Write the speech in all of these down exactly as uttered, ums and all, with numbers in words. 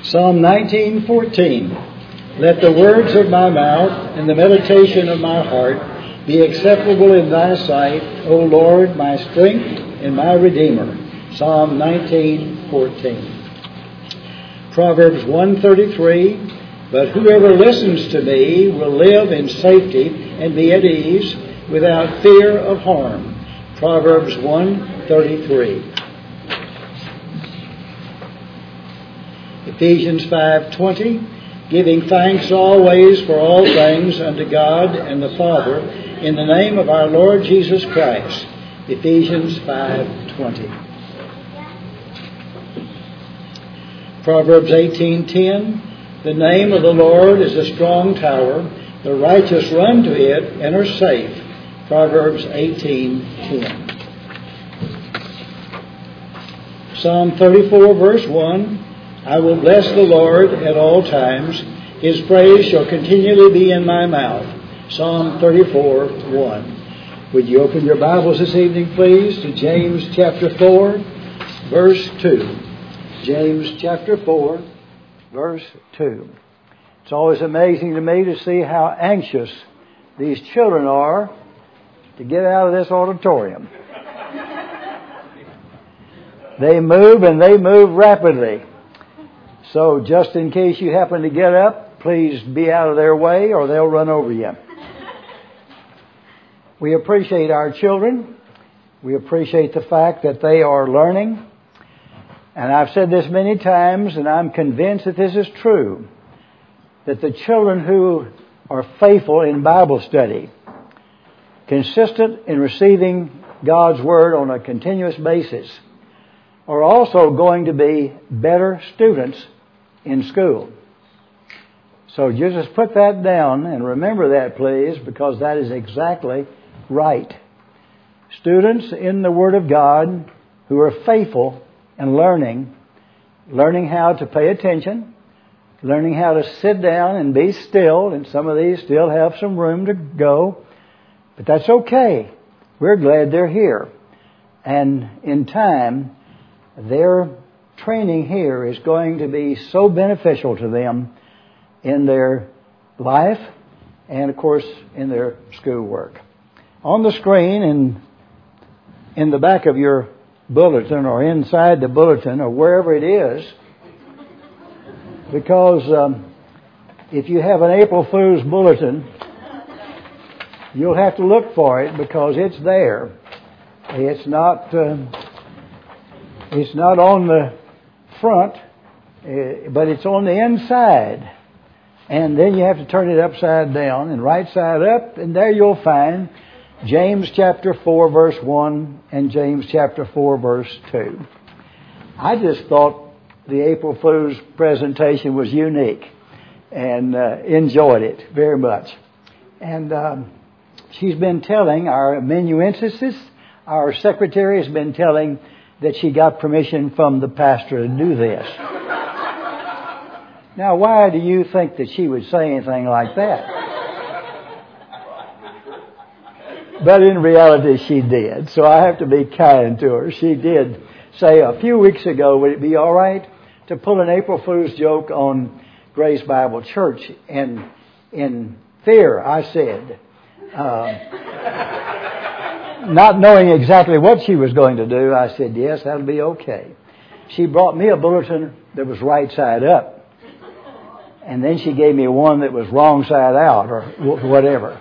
Psalm nineteen fourteen. Let the words of my mouth and the meditation of my heart be acceptable in thy sight, O Lord, my strength and my Redeemer. Psalm nineteen fourteen. Proverbs one thirty-three. But whoever listens to me will live in safety and be at ease without fear of harm. Proverbs one thirty-three. Ephesians five twenty, giving thanks always for all things unto God and the Father in the name of our Lord Jesus Christ. Ephesians five twenty. Proverbs eighteen ten, the name of the Lord is a strong tower, the righteous run to it and are safe. Proverbs eighteen ten. Psalm thirty-four verse one, I will bless the Lord at all times. His praise shall continually be in my mouth. Psalm thirty-four one. Would you open your Bibles this evening, please, to James chapter four, verse two. James chapter four, verse two. It's always amazing to me to see how anxious these children are to get out of this auditorium. They move, and they move rapidly. So just in case you happen to get up, please be out of their way or they'll run over you. We appreciate our children. We appreciate the fact that they are learning. And I've said this many times, and I'm convinced that this is true, that the children who are faithful in Bible study, consistent in receiving God's Word on a continuous basis, are also going to be better students in school. So you just put that down and remember that, please, because that is exactly right. Students in the Word of God who are faithful and learning, learning how to pay attention, learning how to sit down and be still, and some of these still have some room to go, but that's okay. We're glad they're here. And in time, their training here is going to be so beneficial to them in their life and, of course, in their schoolwork. On the screen and in the back of your bulletin or inside the bulletin or wherever it is, because um, if you have an April Fool's bulletin, you'll have to look for it because it's there. It's not uh, it's not on the front, uh, but it's on the inside. And then you have to turn it upside down and right side up, and there you'll find James chapter four verse one and James chapter four verse two. I just thought the April Fool's presentation was unique and uh, enjoyed it very much. And um, she's been telling our amanuensis, our secretary has been telling that she got permission from the pastor to do this. Now, why do you think that she would say anything like that? But in reality, she did. So I have to be kind to her. She did say a few weeks ago, would it be all right to pull an April Fool's joke on Grace Bible Church? And in fear, I said, uh, not knowing exactly what she was going to do, I said, yes, that'll be okay. She brought me a bulletin that was right side up. And then she gave me one that was wrong side out or whatever.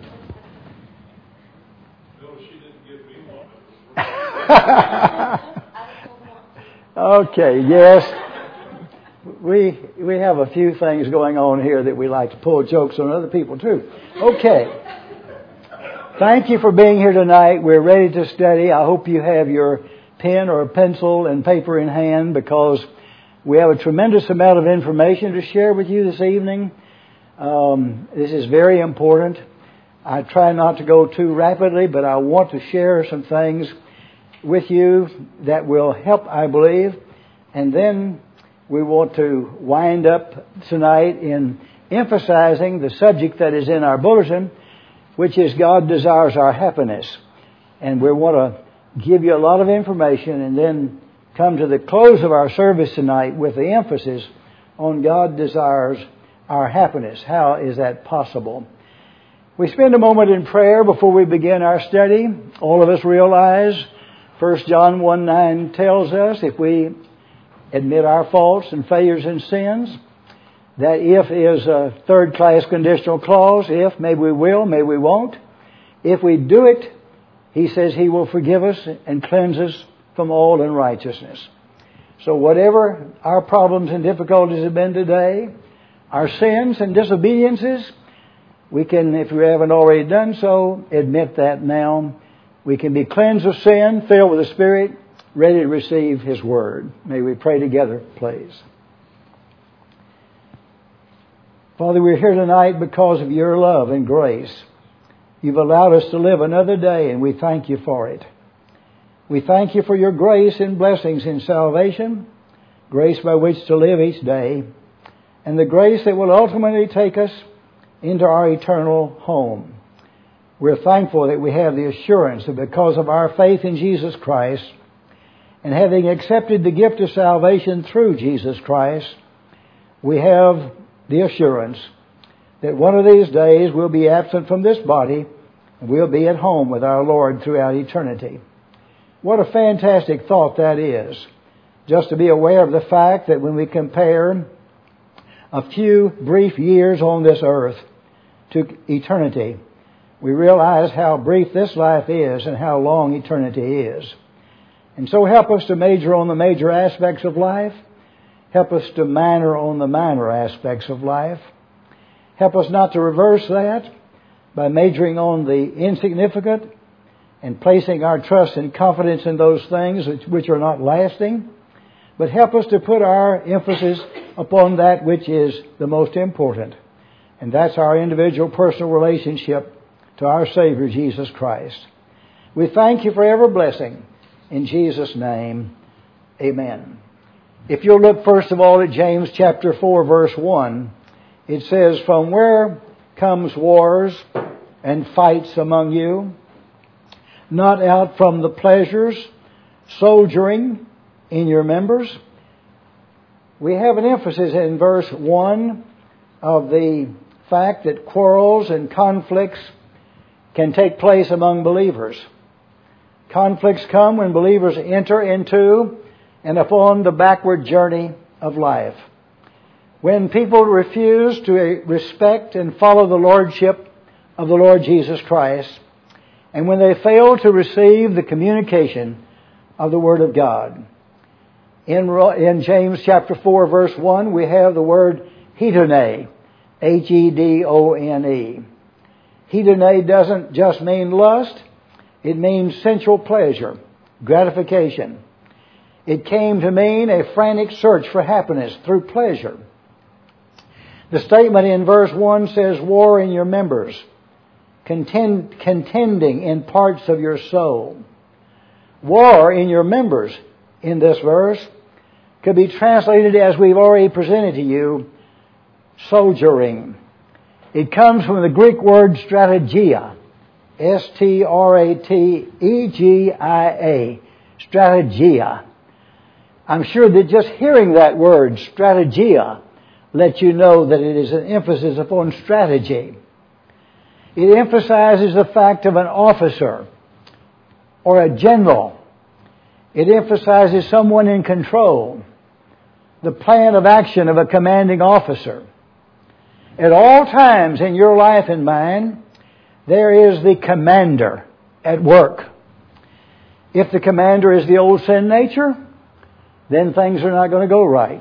Okay, yes. We we have a few things going on here that we like to pull jokes on other people too. Okay. Thank you for being here tonight. We're ready to study. I hope you have your pen or pencil and paper in hand because we have a tremendous amount of information to share with you this evening. Um, this is very important. I try not to go too rapidly, but I want to share some things with you that will help, I believe. And then we want to wind up tonight in emphasizing the subject that is in our bulletin, which is God desires our happiness. And we want to give you a lot of information and then come to the close of our service tonight with the emphasis on God desires our happiness. How is that possible? We spend a moment in prayer before we begin our study. All of us realize First John one nine tells us if we admit our faults and failures and sins, that if is a third-class conditional clause. If, maybe we will, maybe we won't. If we do it, He says He will forgive us and cleanse us from all unrighteousness. So whatever our problems and difficulties have been today, our sins and disobediences, we can, if we haven't already done so, admit that now. We can be cleansed of sin, filled with the Spirit, ready to receive His Word. May we pray together, please. Father, we're here tonight because of Your love and grace. You've allowed us to live another day, and we thank You for it. We thank You for Your grace and blessings in salvation, grace by which to live each day, and the grace that will ultimately take us into our eternal home. We're thankful that we have the assurance that because of our faith in Jesus Christ, and having accepted the gift of salvation through Jesus Christ, we have the assurance that one of these days we'll be absent from this body and we'll be at home with our Lord throughout eternity. What a fantastic thought that is, just to be aware of the fact that when we compare a few brief years on this earth to eternity, we realize how brief this life is and how long eternity is. And so help us to major on the major aspects of life. Help us to minor on the minor aspects of life. Help us not to reverse that by majoring on the insignificant and placing our trust and confidence in those things which, which are not lasting. But help us to put our emphasis upon that which is the most important. And that's our individual personal relationship to our Savior, Jesus Christ. We thank You for every blessing. In Jesus' name, amen. If you'll look first of all at James chapter four, verse one, it says, "From where comes wars and fights among you? Not out from the pleasures, soldiering in your members?" We have an emphasis in verse one of the fact that quarrels and conflicts can take place among believers. Conflicts come when believers enter into and upon the backward journey of life. When people refuse to respect and follow the Lordship of the Lord Jesus Christ, and when they fail to receive the communication of the Word of God. In, in James chapter four, verse one, we have the word hedone, H E D O N E. Hedone doesn't just mean lust, it means sensual pleasure, gratification. It came to mean a frantic search for happiness through pleasure. The statement in verse one says, "War in your members, contend, contending in parts of your soul." War in your members in this verse could be translated as we've already presented to you, soldiering. It comes from the Greek word strategia, S T R A T E G I A, strategia. I'm sure that just hearing that word, strategia, lets you know that it is an emphasis upon strategy. It emphasizes the fact of an officer or a general. It emphasizes someone in control, the plan of action of a commanding officer. At all times in your life and mine, there is the commander at work. If the commander is the old sin nature, then things are not going to go right.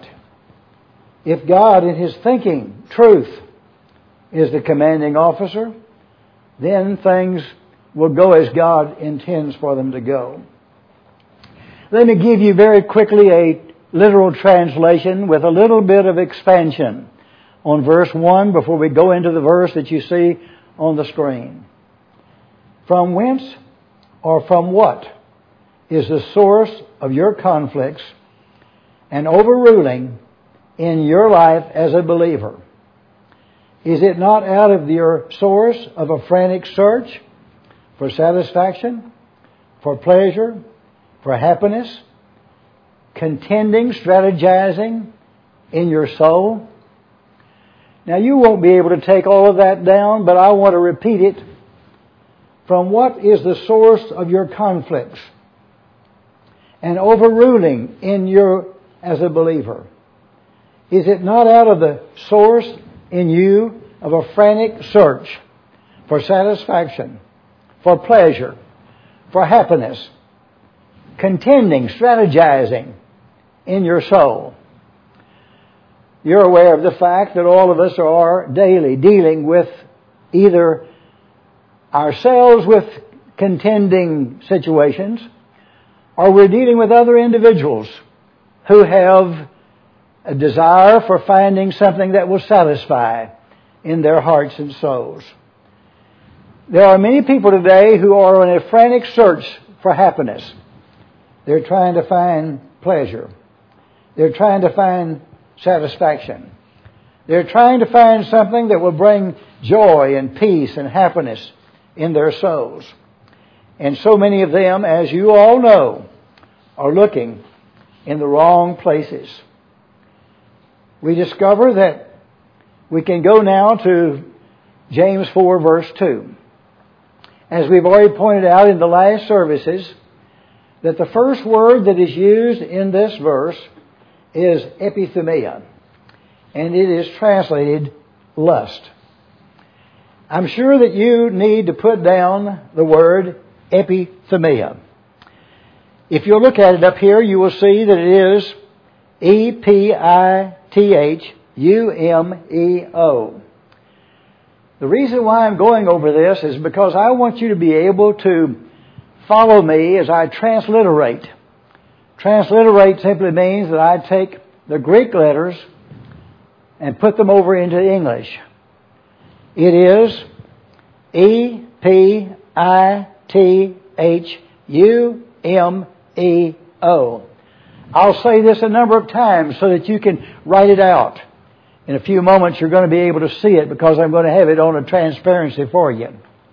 If God in His thinking, truth, is the commanding officer, then things will go as God intends for them to go. Let me give you very quickly a literal translation with a little bit of expansion on verse one before we go into the verse that you see on the screen. From whence or from what is the source of your conflicts and overruling in your life as a believer? Is it not out of your source of a frantic search for satisfaction, for pleasure, for happiness, contending, strategizing in your soul? Now, you won't be able to take all of that down, but I want to repeat it. From what is the source of your conflicts and overruling in your as a believer? Is it not out of the source in you of a frantic search for satisfaction, for pleasure, for happiness, contending, strategizing in your soul? You're aware of the fact that all of us are daily dealing with either ourselves with contending situations, or we're dealing with other individuals who have a desire for finding something that will satisfy in their hearts and souls. There are many people today who are on a frantic search for happiness. They're trying to find pleasure. They're trying to find satisfaction. They're trying to find something that will bring joy and peace and happiness in their souls. And so many of them, as you all know, are looking in the wrong places. We discover that we can go now to James four verse two. As we've already pointed out in the last services, that the first word that is used in this verse is epithumia, and it is translated lust. I'm sure that you need to put down the word epithumia. If you'll look at it up here, you will see that it is E P I T H U M E O. The reason why I'm going over this is because I want you to be able to follow me as I transliterate. Transliterate simply means that I take the Greek letters and put them over into English. It is E P I T H U M E O. I'll say this a number of times so that you can write it out. In a few moments you're going to be able to see it because I'm going to have it on a transparency for you.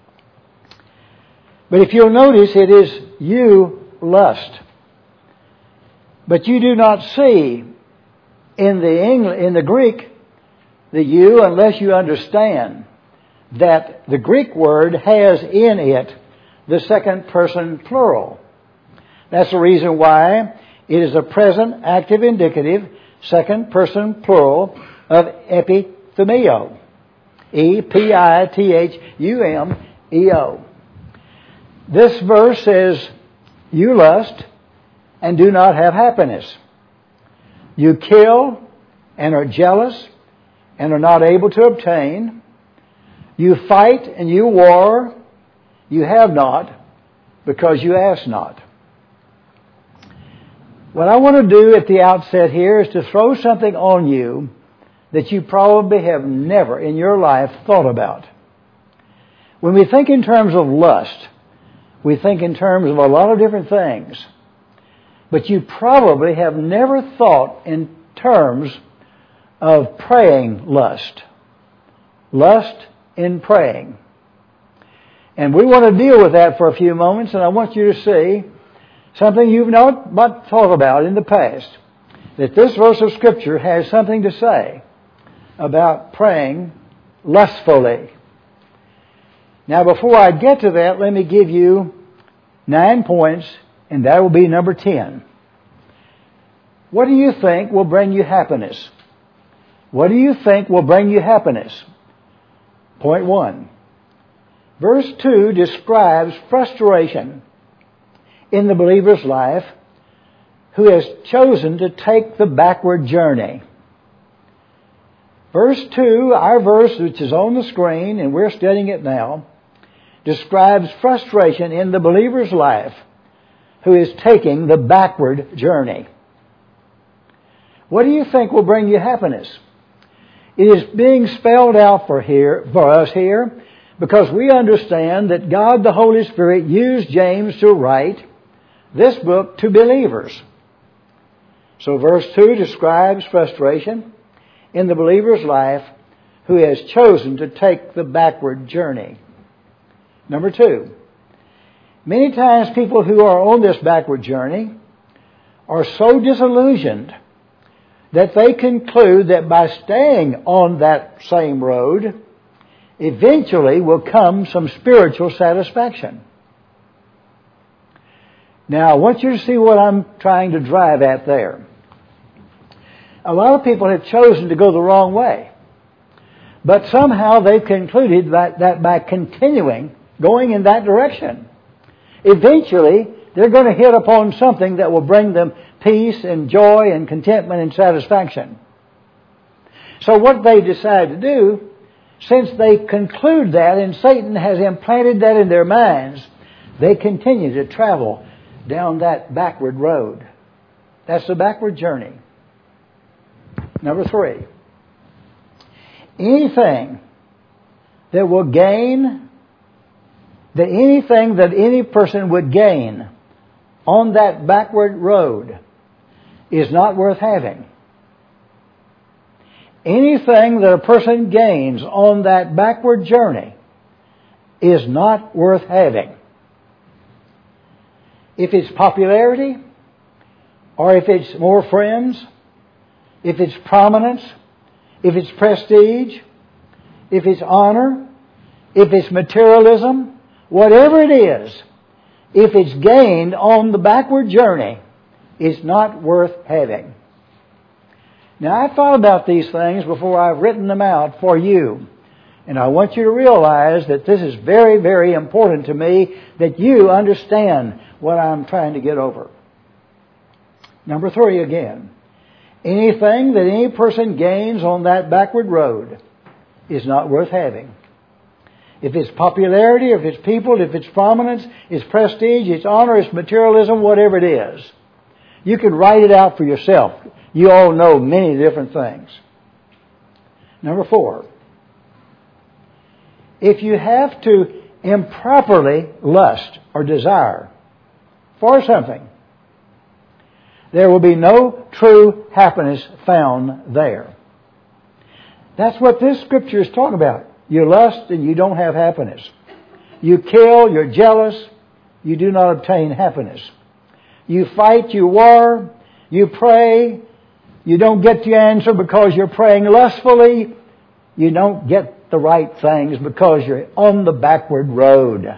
But if you'll notice, it is you lust. But you do not see in the English, in the Greek the you unless you understand that the Greek word has in it the second person plural. That's the reason why it is a present active indicative second person plural of epithumio. E P I T H U M E O. This verse says, you lust and do not have happiness. You kill and are jealous and are not able to obtain. You fight and you war. You have not because you ask not. What I want to do at the outset here is to throw something on you that you probably have never in your life thought about. When we think in terms of lust, we think in terms of a lot of different things. But you probably have never thought in terms of praying lust. Lust in praying. And we want to deal with that for a few moments, and I want you to see something you've not, not thought about in the past. That this verse of Scripture has something to say about praying lustfully. Now, before I get to that, let me give you nine points, and that will be number ten. What do you think will bring you happiness? What do you think will bring you happiness? Point one. Verse two describes frustration in the believer's life who has chosen to take the backward journey. Verse two, our verse which is on the screen, and we're studying it now, describes frustration in the believer's life who is taking the backward journey. What do you think will bring you happiness? It is being spelled out for here, for us here, because we understand that God the Holy Spirit used James to write this book to believers. So verse two describes frustration in the believer's life who has chosen to take the backward journey. Number two, many times people who are on this backward journey are so disillusioned that they conclude that by staying on that same road, eventually will come some spiritual satisfaction. Now, I want you to see what I'm trying to drive at there. A lot of people have chosen to go the wrong way. But somehow they've concluded that, that by continuing, going in that direction, eventually they're going to hit upon something that will bring them peace and joy and contentment and satisfaction. So what they decide to do, since they conclude that and Satan has implanted that in their minds, they continue to travel down that backward road. That's the backward journey. Number three. Anything that will gain, that anything that any person would gain on that backward road is not worth having. Anything that a person gains on that backward journey is not worth having. If it's popularity, or if it's more friends, if it's prominence, if it's prestige, if it's honor, if it's materialism, whatever it is, if it's gained on the backward journey, it's not worth having. Now, I've thought about these things before I've written them out for you. And I want you to realize that this is very, very important to me, that you understand what I'm trying to get over. Number three again. Anything that any person gains on that backward road is not worth having. If it's popularity, if it's people, if it's prominence, it's prestige, it's honor, it's materialism, whatever it is. You can write it out for yourself. You all know many different things. Number four. If you have to improperly lust or desire for something, there will be no true happiness found there. That's what this scripture is talking about. You lust and you don't have happiness. You kill, you're jealous, you do not obtain happiness. You fight, you war, you pray, you don't get the answer because you're praying lustfully. You don't get the right things because you're on the backward road.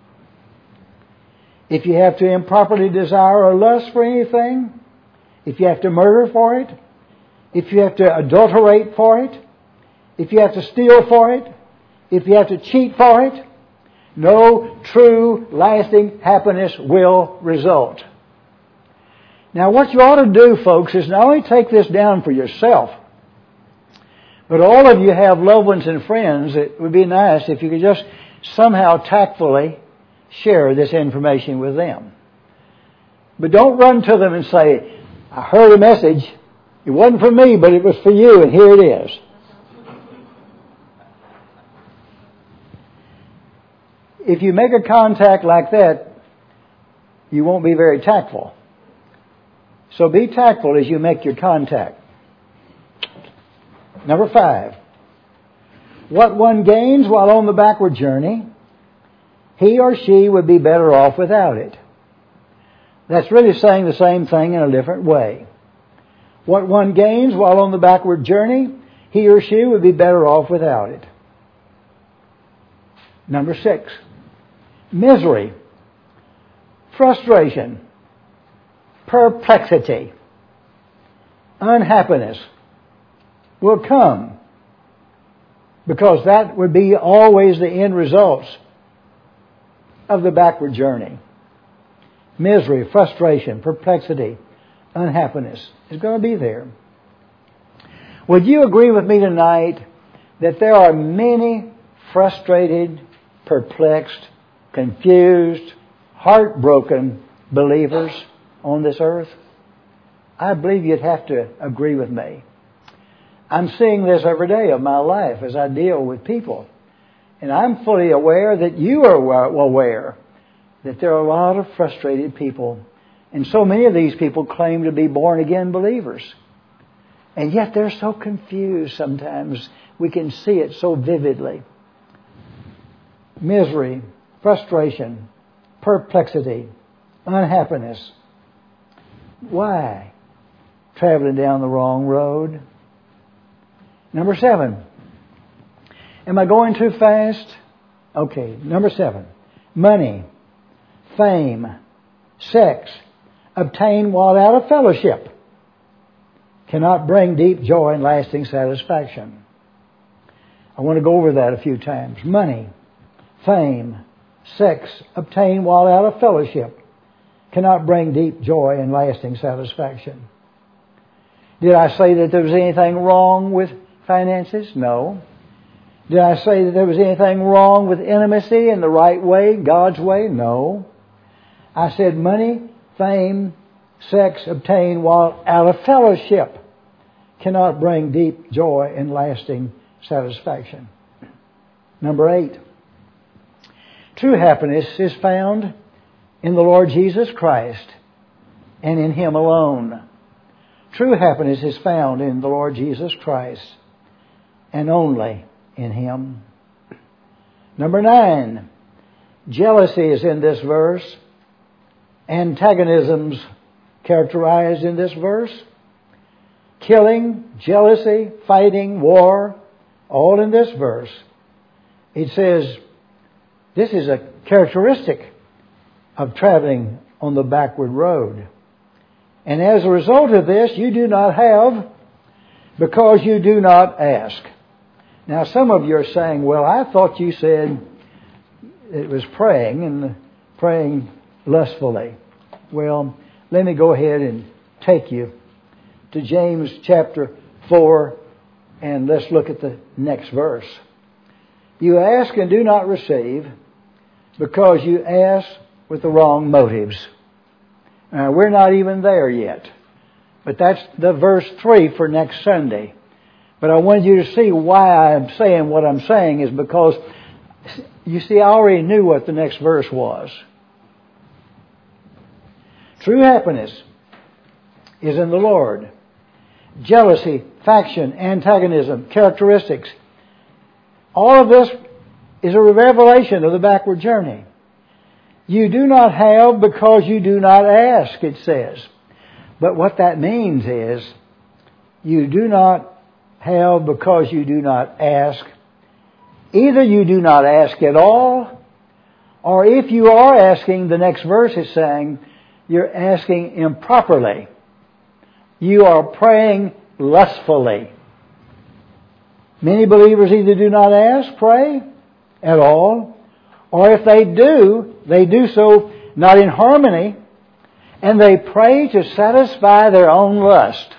If you have to improperly desire or lust for anything, if you have to murder for it, if you have to adulterate for it, if you have to steal for it, if you have to cheat for it, no true lasting happiness will result. Now, what you ought to do, folks, is not only take this down for yourself, but all of you have loved ones and friends. It would be nice if you could just somehow tactfully share this information with them. But don't run to them and say, I heard a message. It wasn't for me, but it was for you, and here it is. If you make a contact like that, you won't be very tactful. So be tactful as you make your contact. Number five. What one gains while on the backward journey, he or she would be better off without it. That's really saying the same thing in a different way. What one gains while on the backward journey, he or she would be better off without it. Number six. Misery, frustration, perplexity, unhappiness will come, because that would be always the end results of the backward journey. Misery, frustration, perplexity, unhappiness is going to be there. Would you agree with me tonight that there are many frustrated, perplexed, confused, heartbroken believers on this earth? I believe you'd have to agree with me. I'm seeing this every day of my life as I deal with people. And I'm fully aware that you are aware that there are a lot of frustrated people. And so many of these people claim to be born-again believers. And yet they're so confused sometimes. We can see it so vividly. Misery, frustration, perplexity, unhappiness. Why? traveling down the wrong road. Number seven. Am I going too fast? Okay, number seven. Money, fame, sex, obtained while out of fellowship, cannot bring deep joy and lasting satisfaction. I want to go over that a few times. Money, fame, sex, obtained while out of fellowship, cannot bring deep joy and lasting satisfaction. Did I say that there was anything wrong with finances? No. Did I say that there was anything wrong with intimacy in the right way, God's way? No. I said money, fame, sex obtained while out of fellowship cannot bring deep joy and lasting satisfaction. Number eight. True happiness is found in the Lord Jesus Christ and in Him alone. True happiness is found in the Lord Jesus Christ and only in Him. Number nine. Jealousy is in this verse. Antagonisms characterized in this verse. Killing, jealousy, fighting, war, all in this verse. It says this is a characteristic of traveling on the backward road. And as a result of this, you do not have because you do not ask. Now, some of you are saying, well, I thought you said it was praying and praying lustfully. Well, let me go ahead and take you to James chapter four, and let's look at the next verse. You ask and do not receive because you ask with the wrong motives. Now, we're not even there yet, but that's the verse three for next Sunday. But I wanted you to see why I'm saying what I'm saying is because, you see, I already knew what the next verse was. True happiness is in the Lord. Jealousy, faction, antagonism, characteristics. All of this is a revelation of the backward journey. You do not have because you do not ask, it says. But what that means is you do not have because you do not ask. Either you do not ask at all, or if you are asking, the next verse is saying, you're asking improperly. You are praying lustfully. Many believers either do not ask, pray at all, or if they do, they do so not in harmony, and they pray to satisfy their own lust.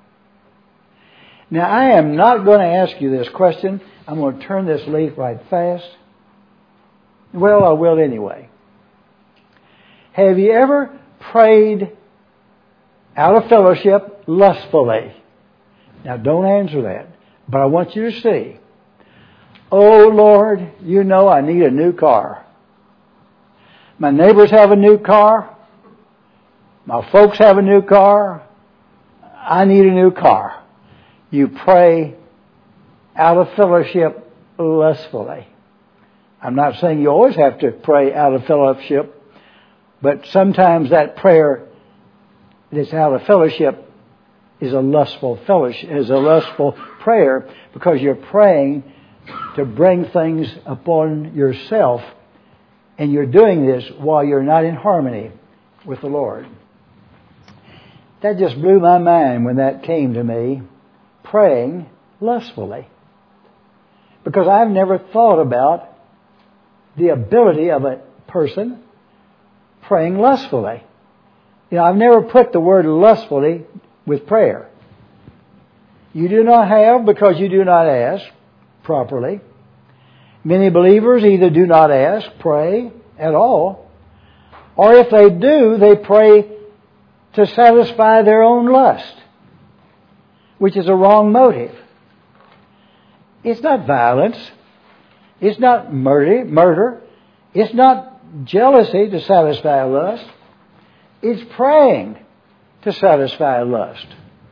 Now, I am not going to ask you this question. I'm going to turn this leaf right fast. Well, I will anyway. Have you ever prayed out of fellowship lustfully? Now, don't answer that, but I want you to see. Oh, Lord, you know I need a new car. My neighbors have a new car. My folks have a new car. I need a new car. You pray out of fellowship lustfully. I'm not saying you always have to pray out of fellowship, but sometimes that prayer that's out of fellowship is a lustful fellowship, is a lustful prayer because you're praying to bring things upon yourself, and you're doing this while you're not in harmony with the Lord. That just blew my mind when that came to me. Praying lustfully. Because I've never thought about the ability of a person praying lustfully. You know, I've never put the word lustfully with prayer. You do not have because you do not ask properly. Many believers either do not ask, pray at all, or if they do, they pray to satisfy their own lust, which is a wrong motive. It's not violence. It's not murder. Murder. It's not jealousy to satisfy lust. It's praying to satisfy lust.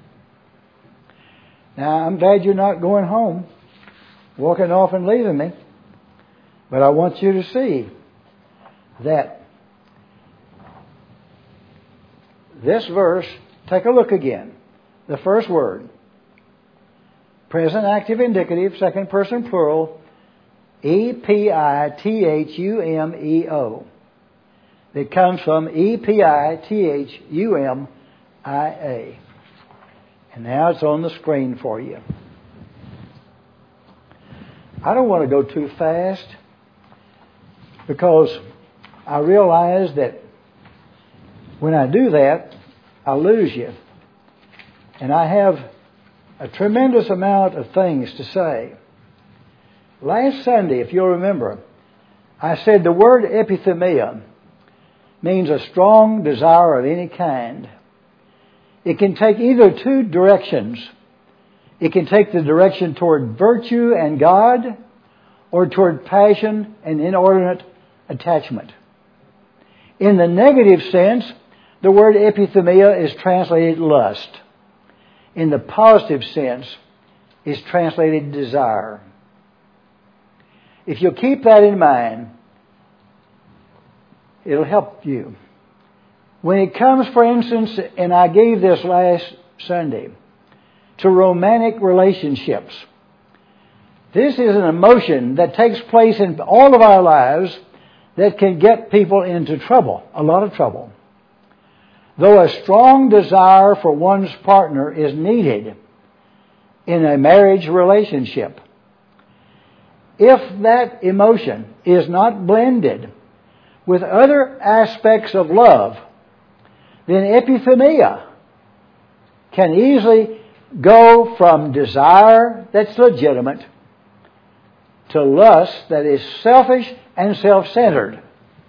Now, I'm glad you're not going home, walking off and leaving me. But I want you to see that this verse, take a look again. the first word. Present active indicative, second person plural, E P I T H U M E O. It comes from E P I T H U M I A. And now it's on the screen for you. I don't want to go too fast because I realize that when I do that, I lose you. And I have a tremendous amount of things to say. Last Sunday, if you'll remember, I said the word epithumia means a strong desire of any kind. It can take either two directions. It can take the direction toward virtue and God, or toward passion and inordinate attachment. In the negative sense, the word epithumia is translated lust. In the positive sense, is translated desire. If you'll keep that in mind, it'll help you. When it comes, for instance, and I gave this last Sunday, to romantic relationships, this is an emotion that takes place in all of our lives that can get people into trouble, a lot of trouble. Though a strong desire for one's partner is needed in a marriage relationship, if that emotion is not blended with other aspects of love, then epithumia can easily go from desire that's legitimate to lust that is selfish and self-centered.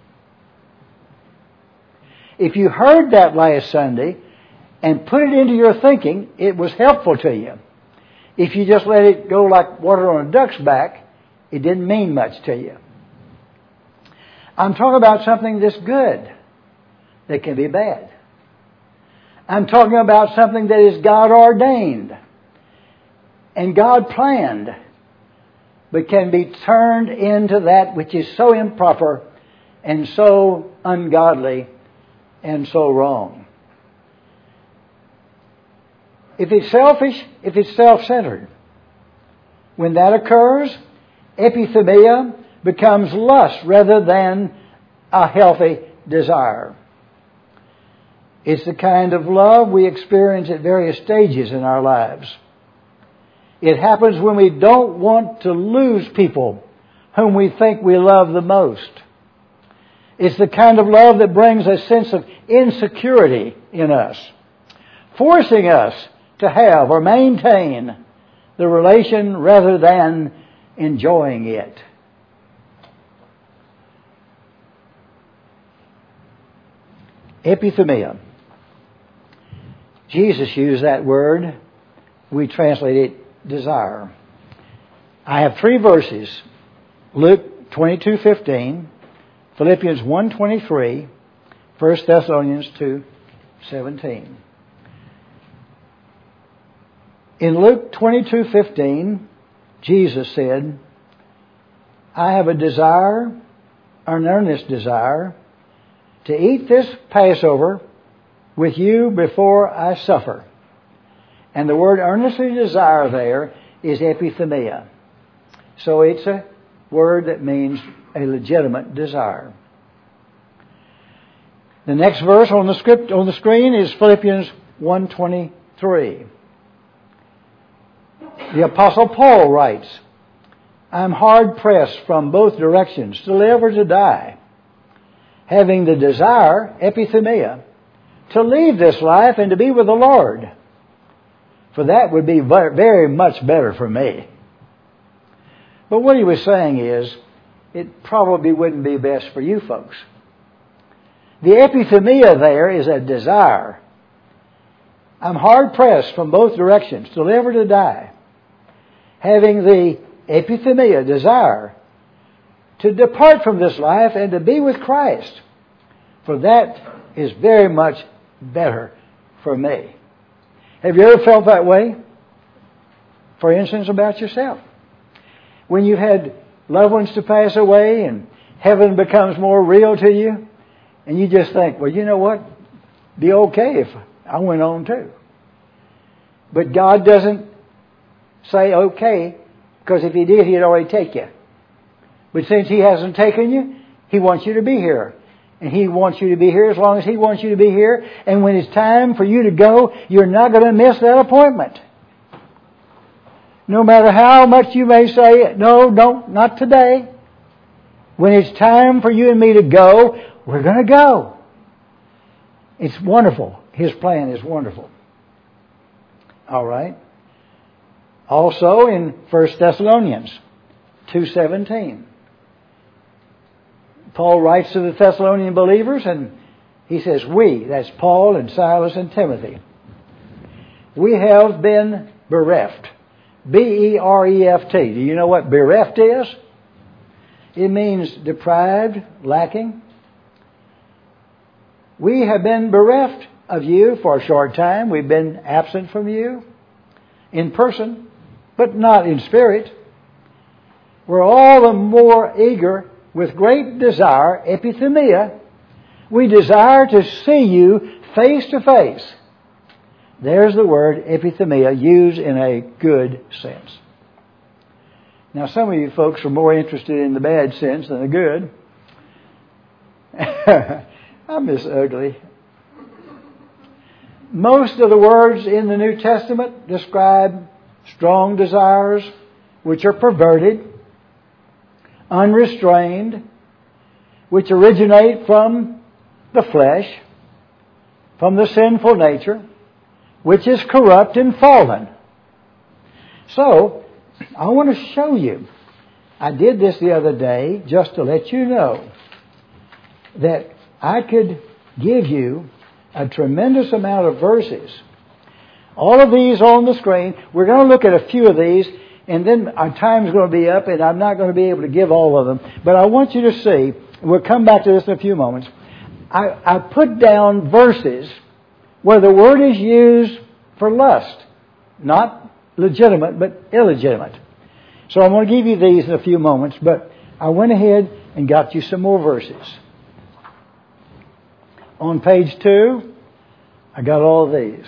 If you heard that last Sunday and put it into your thinking, it was helpful to you. If you just let it go like water on a duck's back, it didn't mean much to you. I'm talking about something that's good that can be bad. I'm talking about something that is God ordained and God planned, but can be turned into that which is so improper and so ungodly and so wrong. If it's selfish, if it's self-centered, when that occurs, epithumia becomes lust rather than a healthy desire. It's the kind of love we experience at various stages in our lives. It happens when we don't want to lose people whom we think we love the most. It's the kind of love that brings a sense of insecurity in us, forcing us to have or maintain the relation rather than enjoying it. Epithumia. Jesus used that word. We translate it desire. I have three verses. Luke twenty-two fifteen, Philippians one twenty-three, First Thessalonians two seventeen. In Luke twenty-two fifteen, Jesus said, I have a desire, an earnest desire, to eat this Passover with you before I suffer. And the word earnestly desire there is epithumia. So it's a word that means a legitimate desire. The next verse on the script on the screen is Philippians one twenty-three. The Apostle Paul writes, I'm hard pressed from both directions to live or to die, having the desire, epithumia, to leave this life and to be with the Lord. For that would be very much better for me. But what he was saying is, it probably wouldn't be best for you folks. The epithumia there is a desire. I'm hard pressed from both directions to live or to die, having the epithumia, desire, to depart from this life and to be with Christ. For that is very much better for me. Have you ever felt that way? For instance, about yourself. When you've had loved ones to pass away and heaven becomes more real to you, and you just think, well, you know what? Be okay if I went on too. But God doesn't say, okay, because if He did, He'd already take you. But since He hasn't taken you, He wants you to be here. And He wants you to be here as long as He wants you to be here. And when it's time for you to go, you're not going to miss that appointment. No matter how much you may say, no, don't, not today. When it's time for you and me to go, we're going to go. It's wonderful. His plan is wonderful. All right. Also in First Thessalonians two seventeen. Paul writes to the Thessalonian believers and he says, we, that's Paul and Silas and Timothy, we have been bereft. B E R E F T. Do you know what bereft is? It means deprived, lacking. We have been bereft of you for a short time. We've been absent from you in person, but not in spirit. We're all the more eager with great desire, epithumia. We desire to see you face to face. There's the word epithumia used in a good sense. Now, some of you folks are more interested in the bad sense than the good. I'm this ugly. Most of the words in the New Testament describe strong desires which are perverted, unrestrained, which originate from the flesh, from the sinful nature, which is corrupt and fallen. So, I want to show you. I did this the other day just to let you know that I could give you a tremendous amount of verses. All of these on the screen. We're going to look at a few of these, and then our time's going to be up, and I'm not going to be able to give all of them. But I want you to see, we'll come back to this in a few moments. I, I put down verses where the word is used for lust, not legitimate, but illegitimate. So I'm going to give you these in a few moments, but I went ahead and got you some more verses. On page two, I got all of these.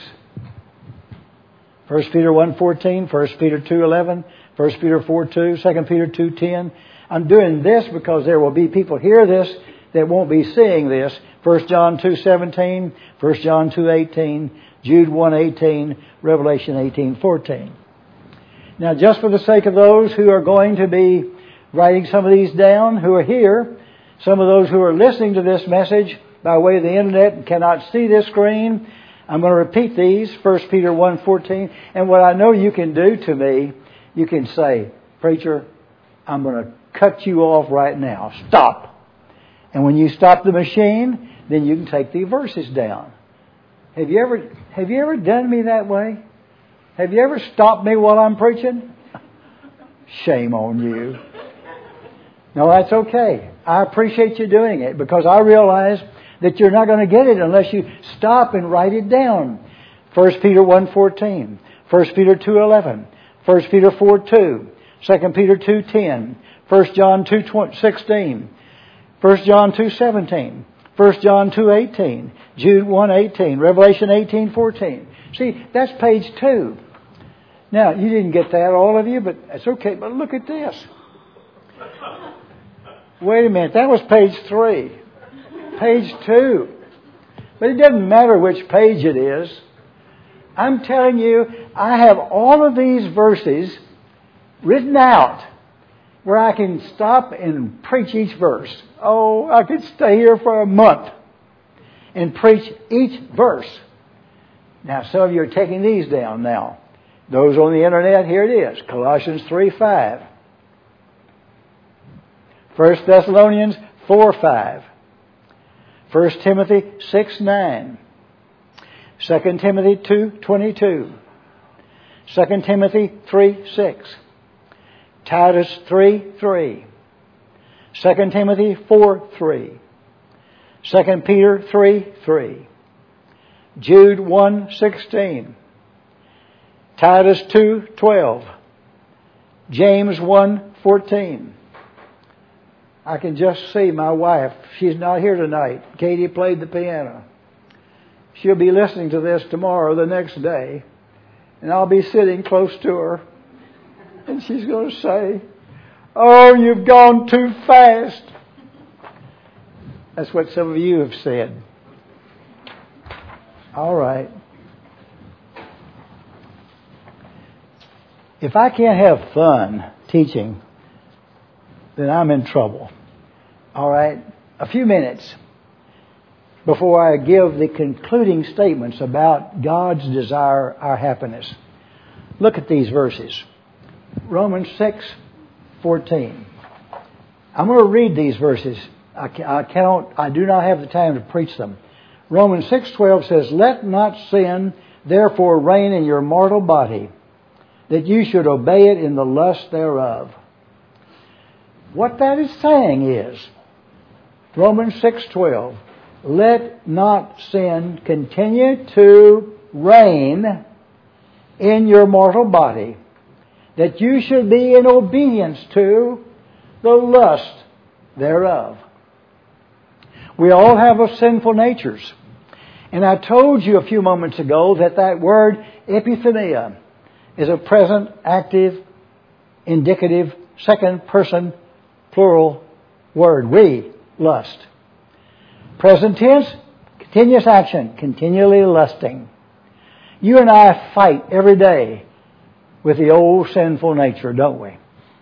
First Peter one fourteen, First Peter two eleven, First Peter four two, Second Peter two ten. I'm doing this because there will be people hear this that won't be seeing this. First John two seventeen, First John two eighteen, Jude one eighteen, Revelation eighteen fourteen. Now, just for the sake of those who are going to be writing some of these down, who are here, some of those who are listening to this message by way of the internet and cannot see this screen, I'm going to repeat these, First Peter one fourteen. And what I know you can do to me, you can say, preacher, I'm going to cut you off right now. Stop. And when you stop the machine, then you can take the verses down. Have you ever, have you ever done me that way? Have you ever stopped me while I'm preaching? Shame on you. No, that's okay. I appreciate you doing it because I realize that you're not going to get it unless you stop and write it down. First Peter one fourteen, First Peter two eleven, First Peter four two, Second Peter two ten, First John two sixteen, First John two seventeen, First John two eighteen, Jude one eighteen, Revelation eighteen fourteen. See, that's page two. Now, you didn't get that, all of you, but that's okay. But look at this. Wait a minute, that was page three. Page two. But it doesn't matter which page it is. I'm telling you, I have all of these verses written out where I can stop and preach each verse. Oh, I could stay here for a month and preach each verse. Now, some of you are taking these down now. Those on the internet, here it is. Colossians three five. First Thessalonians four five. First Timothy six nine. Second Timothy two twenty-two. Second Timothy three six. Titus three three. Second Timothy four three. Second Peter three three. Jude one sixteen. Titus two twelve. James one fourteen. I can just see my wife. She's not here tonight. Katie played the piano. She'll be listening to this tomorrow, the next day. And I'll be sitting close to her. And she's going to say, "Oh, you've gone too fast." That's what some of you have said. All right. If I can't have fun teaching, then I'm in trouble. All right? A few minutes before I give the concluding statements about God's desire, our happiness. Look at these verses. Romans six fourteen. I'm going to read these verses. I, I cannot, I do not have the time to preach them. Romans six twelve says, "Let not sin therefore reign in your mortal body, that you should obey it in the lust thereof." What that is saying is, Romans six twelve, let not sin continue to reign in your mortal body, that you should be in obedience to the lust thereof. We all have a sinful natures. And I told you a few moments ago that that word epithenia is a present, active, indicative, second person, plural word. We lust. Present tense, continuous action, continually lusting. You and I fight every day with the old sinful nature, don't we?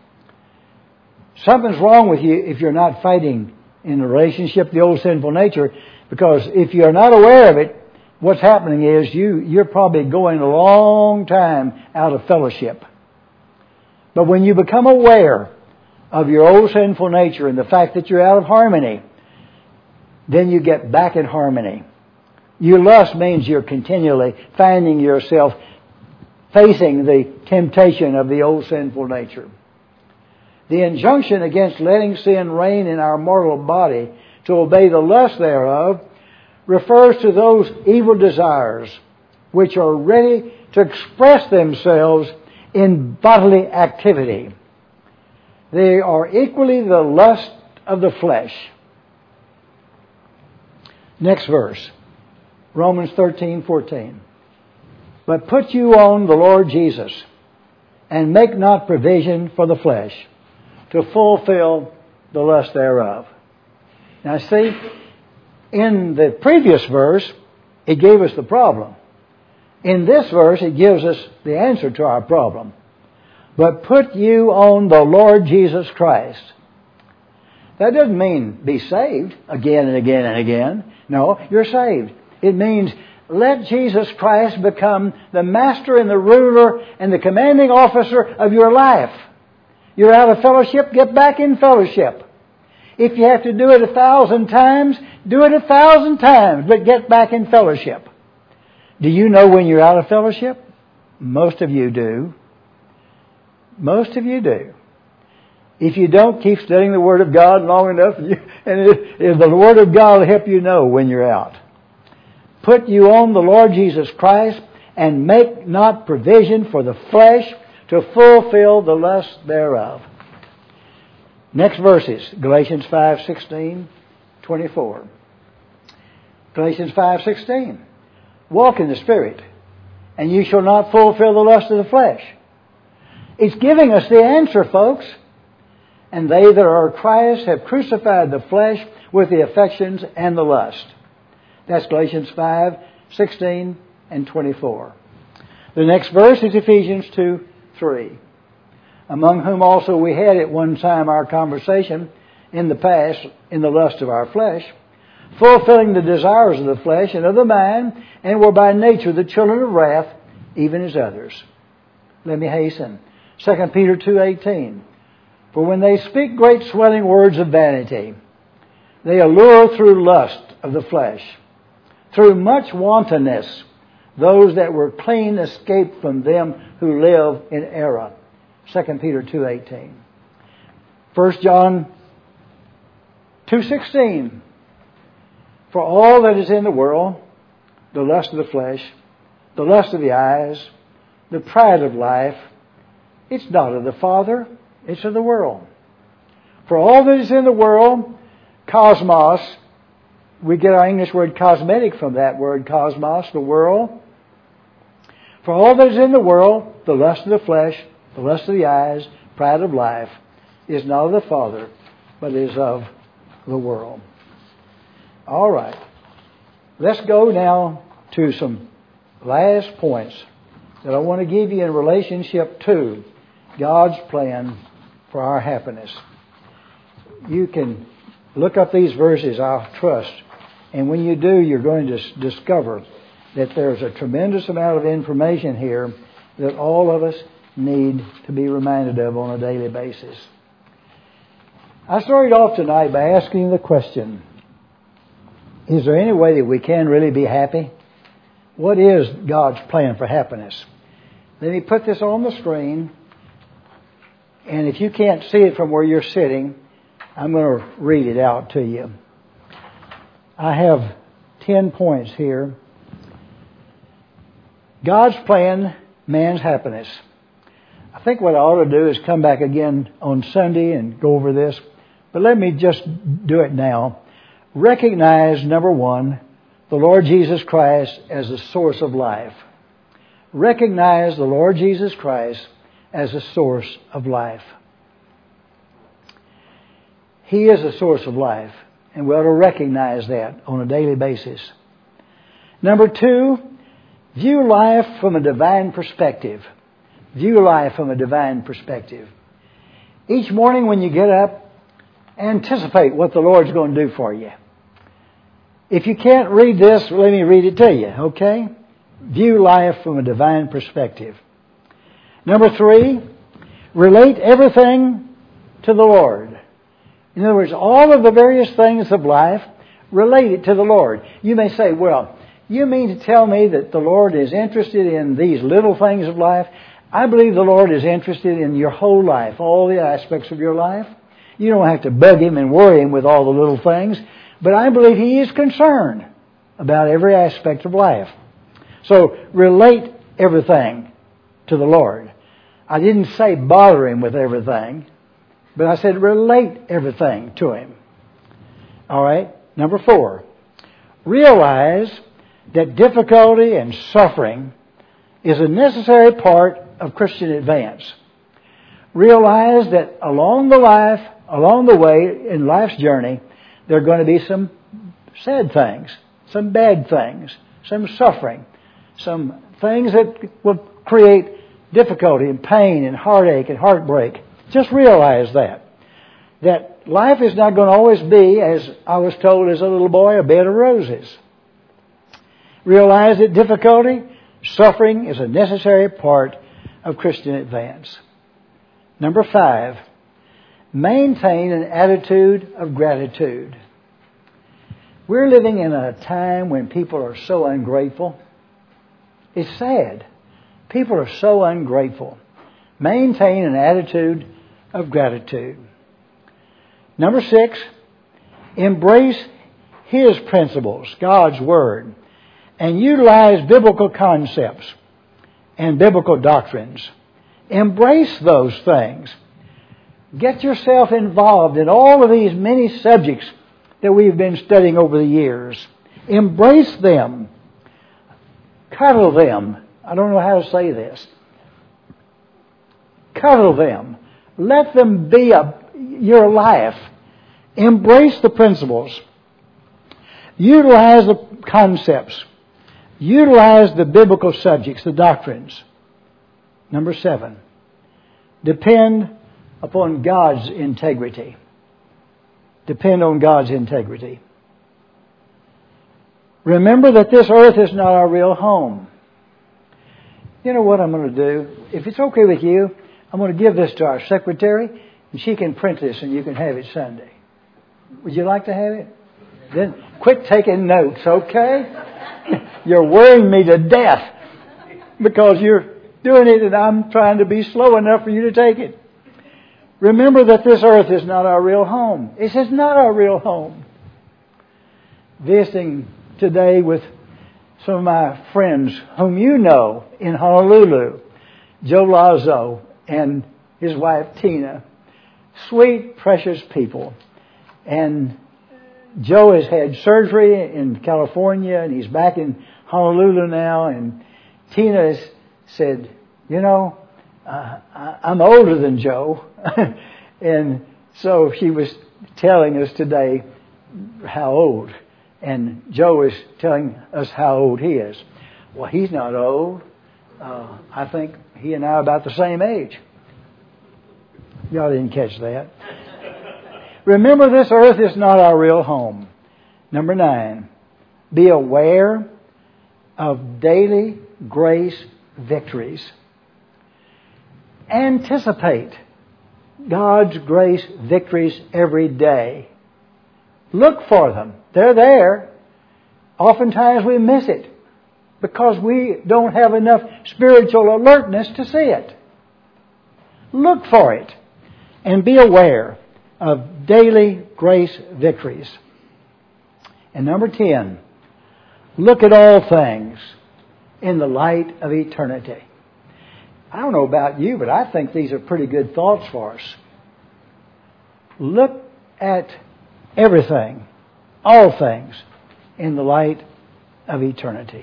Something's wrong with you if you're not fighting in a relationship with the old sinful nature, because if you're not aware of it, what's happening is you, you're probably going a long time out of fellowship. But when you become aware of your old sinful nature and the fact that you're out of harmony, then you get back in harmony. Your lust means you're continually finding yourself facing the temptation of the old sinful nature. The injunction against letting sin reign in our mortal body to obey the lust thereof refers to those evil desires which are ready to express themselves in bodily activity. They are equally the lust of the flesh. Next verse, Romans thirteen fourteen. But put you on the Lord Jesus, and make not provision for the flesh to fulfill the lust thereof. Now see, in the previous verse, it gave us the problem. In this verse, it gives us the answer to our problem. But put you on the Lord Jesus Christ. That doesn't mean be saved again and again and again. No, you're saved. It means let Jesus Christ become the master and the ruler and the commanding officer of your life. You're out of fellowship, get back in fellowship. If you have to do it a thousand times, do it a thousand times, but get back in fellowship. Do you know when you're out of fellowship? Most of you do. Most of you do. If you don't, keep studying the Word of God long enough, and, you, and it, it, the Word of God will help you know when you're out. Put you on the Lord Jesus Christ, and make not provision for the flesh to fulfill the lust thereof. Next verses, Galatians five sixteen, twenty-four. Galatians five sixteen. Walk in the Spirit, and you shall not fulfill the lust of the flesh. It's giving us the answer, folks. And they that are Christ have crucified the flesh with the affections and the lust. That's Galatians five sixteen and twenty-four. The next verse is Ephesians two three. Among whom also we had at one time our conversation in the past in the lust of our flesh, fulfilling the desires of the flesh and of the mind, and were by nature the children of wrath, even as others. Let me hasten. Second Peter two eighteen. For when they speak great swelling words of vanity, they allure through lust of the flesh, through much wantonness, those that were clean escaped from them who live in error. Second Peter two eighteen. First John two sixteen. For all that is in the world, the lust of the flesh, the lust of the eyes, the pride of life, it's not of the Father, it's of the world. For all that is in the world, cosmos, we get our English word cosmetic from that word cosmos, the world. For all that is in the world, the lust of the flesh, the lust of the eyes, pride of life, is not of the Father, but is of the world. All right. Let's go now to some last points that I want to give you in relationship to God's plan for our happiness. You can look up these verses, I trust, and when you do, you're going to discover that there's a tremendous amount of information here that all of us need to be reminded of on a daily basis. I started off tonight by asking the question, is there any way that we can really be happy? What is God's plan for happiness? Let me put this on the screen, and if you can't see it from where you're sitting, I'm going to read it out to you. I have ten points here. God's plan, man's happiness. I think what I ought to do is come back again on Sunday and go over this, but let me just do it now. Recognize, number one, the Lord Jesus Christ as the source of life. Recognize the Lord Jesus Christ as the source of life. He is the source of life, and we ought to recognize that on a daily basis. Number two, view life from a divine perspective. View life from a divine perspective. Each morning when you get up, anticipate what the Lord's going to do for you. If you can't read this, let me read it to you, okay? View life from a divine perspective. Number three, relate everything to the Lord. In other words, all of the various things of life, relate it to the Lord. You may say, well, you mean to tell me that the Lord is interested in these little things of life? I believe the Lord is interested in your whole life, all the aspects of your life. You don't have to bug Him and worry Him with all the little things. But I believe He is concerned about every aspect of life. So relate everything to the Lord. I didn't say bother Him with everything, but I said relate everything to Him. All right. Number four, realize that difficulty and suffering is a necessary part of Christian advance. Realize that along the life, along the way in life's journey, there are going to be some sad things, some bad things, some suffering, some things that will create difficulty and pain and heartache and heartbreak. Just realize that. That life is not going to always be, as I was told as a little boy, a bed of roses. Realize that difficulty, suffering is a necessary part of Christian advance. Number five, maintain an attitude of gratitude. We're living in a time when people are so ungrateful. It's sad. People are so ungrateful. Maintain an attitude of gratitude. Number six, embrace His principles, God's Word, and utilize biblical concepts and biblical doctrines. Embrace those things. Get yourself involved in all of these many subjects that we've been studying over the years. Embrace them. Cuddle them. I don't know how to say this. Cuddle them. Let them be a, your life. Embrace the principles. Utilize the concepts. Utilize the biblical subjects, the doctrines. Number seven, depend upon God's integrity. Depend on God's integrity. Remember that this earth is not our real home. You know what I'm going to do? If it's okay with you, I'm going to give this to our secretary, and she can print this, and you can have it Sunday. Would you like to have it? Then quit taking notes, okay? You're worrying me to death because you're doing it, and I'm trying to be slow enough for you to take it. Remember that this earth is not our real home. This is not our real home. Visiting today with some of my friends whom you know in Honolulu, Joe Lazo and his wife Tina. Sweet, precious people. And Joe has had surgery in California, and he's back in Honolulu now, and Tina is said, you know, uh, I, I'm older than Joe. And so she was telling us today how old. And Joe is telling us how old he is. Well, he's not old. Uh, I think he and I are about the same age. Y'all didn't catch that. Remember, this earth is not our real home. Number nine, be aware of daily grace victories. Anticipate God's grace victories every day. Look for them. They're there. Oftentimes we miss it because we don't have enough spiritual alertness to see it. Look for it and be aware of daily grace victories. And number ten, look at all things in the light of eternity. I don't know about you, but I think these are pretty good thoughts for us. Look at everything, all things, in the light of eternity.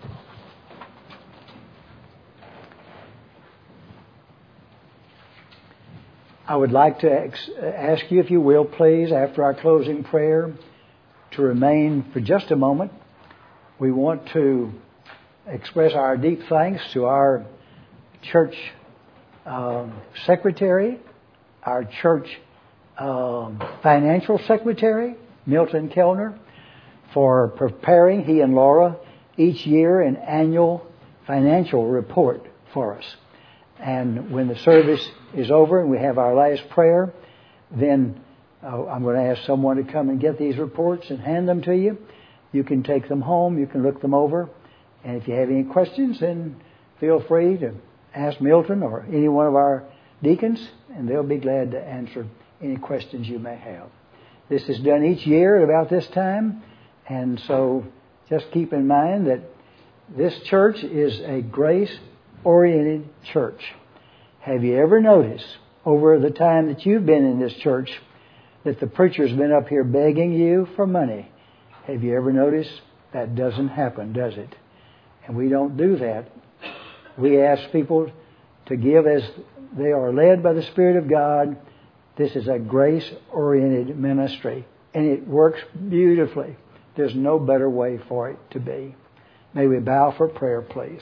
I would like to ex- ask you, if you will, please, after our closing prayer, to remain for just a moment. We want to express our deep thanks to our church um, secretary, our church um, financial secretary, Milton Kellner, for preparing, he and Laura, each year an annual financial report for us. And when the service is over and we have our last prayer, then uh, I'm going to ask someone to come and get these reports and hand them to you. You can take them home. You can look them over. And if you have any questions, then feel free to ask Milton or any one of our deacons, and they'll be glad to answer any questions you may have. This is done each year at about this time. And so just keep in mind that this church is a grace-oriented church. Have you ever noticed over the time that you've been in this church that the preacher's been up here begging you for money? Have you ever noticed? That doesn't happen, does it? And we don't do that. We ask people to give as they are led by the Spirit of God. This is a grace-oriented ministry, and it works beautifully. There's no better way for it to be. May we bow for prayer, please.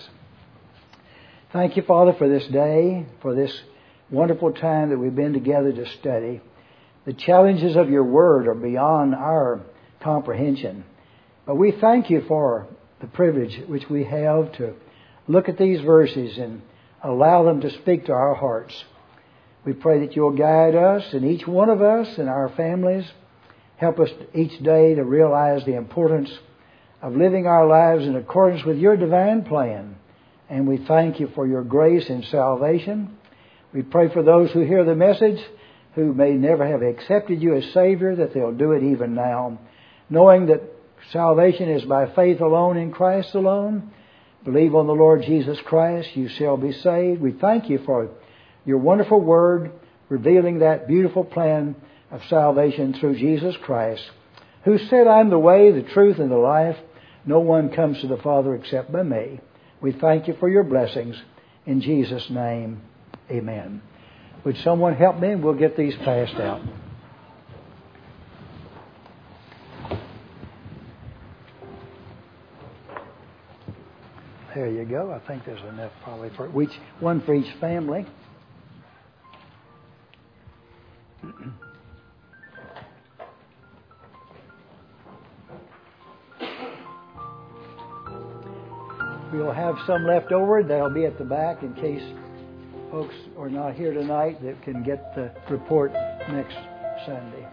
Thank you, Father, for this day, for this wonderful time that we've been together to study. The challenges of your word are beyond our comprehension. But we thank you for the privilege which we have to look at these verses and allow them to speak to our hearts. We pray that you'll guide us and each one of us and our families. Help us each day to realize the importance of living our lives in accordance with your divine plan. And we thank you for your grace and salvation. We pray for those who hear the message who may never have accepted you as Savior, that they'll do it even now, knowing that salvation is by faith alone in Christ alone. Believe on the Lord Jesus Christ, you shall be saved. We thank you for your wonderful word, revealing that beautiful plan of salvation through Jesus Christ, who said, I'm the way, the truth, and the life. No one comes to the Father except by me. We thank you for your blessings. In Jesus' name, amen. Would someone help me? We'll get these passed out. There you go. I think there's enough probably for each, one for each family. We'll have some left over. That'll be at the back in case folks are not here tonight that can get the report next Sunday.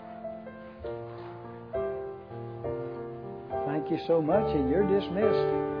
Thank you so much, and you're dismissed.